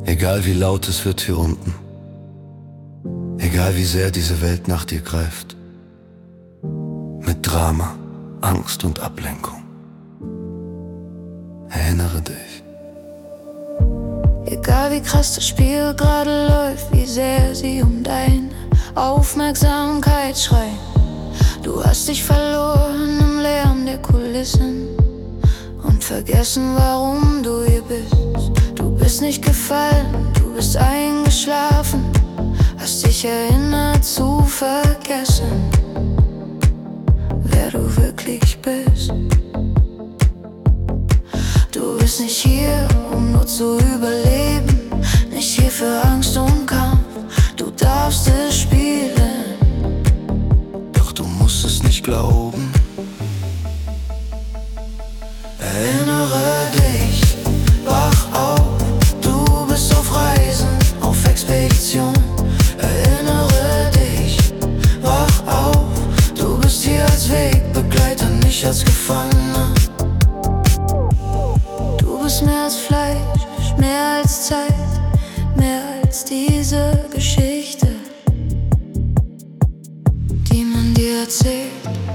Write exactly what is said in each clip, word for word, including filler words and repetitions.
Egal wie laut es wird hier unten, egal wie sehr diese Welt nach dir greift, mit Drama, Angst und Ablenkung, erinnere dich. Egal wie krass das Spiel gerade läuft, wie sehr sie um deine Aufmerksamkeit schreien. Du hast dich verloren im Lärm der Kulissen und vergessen, warum du hier bist. Du bist nicht gefallen, du bist eingeschlafen, hast dich erinnert zu vergessen, wer du wirklich bist. Du bist nicht hier, um nur zu überleben, nicht hier für Angst und Kampf, du darfst es spielen, Doch du musst es nicht glauben. erinnere dich, wach auf, du bist auf Reisen, auf Expedition. Erinnere dich, wach auf, du bist hier als Wegbegleiter, nicht als Gefangener. Du bist mehr als Fleisch, mehr als Zeit, mehr als diese Geschichte, die man dir erzählt.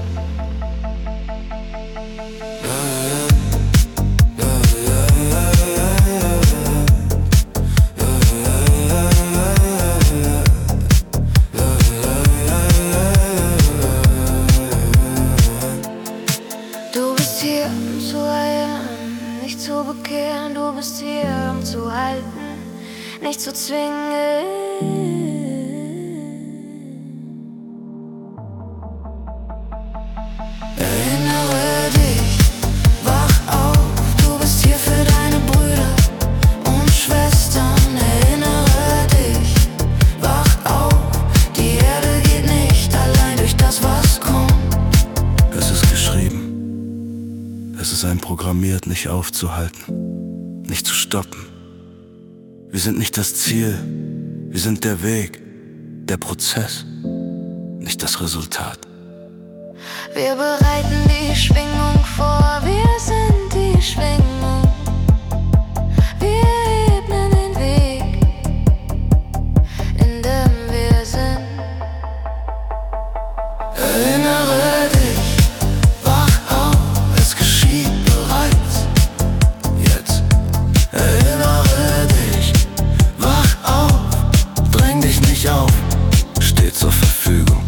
Du bist hier, um zu erinnern, nicht zu bekehren. Du bist hier, um zu halten, nicht zu zwingen. Erinnere dich, wach auf, du bist hier für deine Brüder und Schwestern. Erinnere dich, wach auf, die Erde geht nicht allein durch das, was kommt. Es ist geschrieben, es ist einprogrammiert, nicht aufzuhalten, nicht zu stoppen. Wir sind nicht das Ziel, wir sind der Weg, der Prozess, nicht das Resultat. Wir bereiten die Schwingung vor, wir sind die Schwingung. Wir ebnen den Weg, in dem wir sind. Erinnere dich, wach auf, es geschieht bereits Jetzt Erinnere dich, wach auf, dräng dich nicht auf, steht zur Verfügung.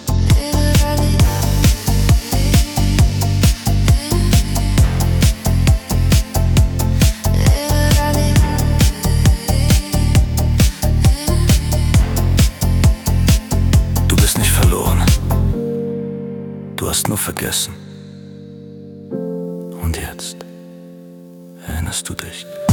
Du bist nicht verloren, du hast nur vergessen. Und jetzt erinnerst du dich.